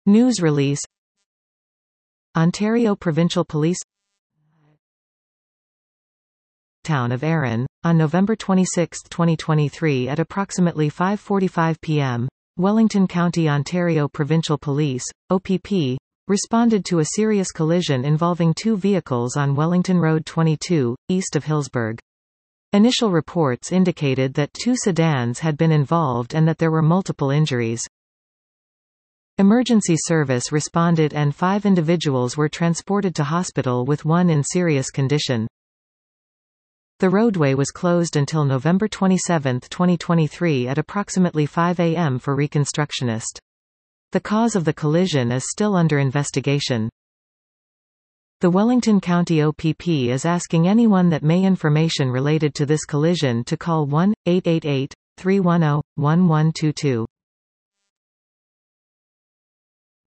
News release. Ontario Provincial Police. Town of Erin, on November 26, 2023 at approximately 5:45 p.m., Wellington County Ontario Provincial Police, OPP, responded to a serious collision involving two vehicles on Wellington Road 22, east of Hillsburg. Initial reports indicated that two sedans had been involved and that there were multiple injuries. Emergency service responded and 5 individuals were transported to hospital with one in serious condition. The roadway was closed until November 27, 2023 at approximately 5 a.m. for reconstructionist. The cause of the collision is still under investigation. The Wellington County OPP is asking anyone that may information related to this collision to call 1-888-310-1122.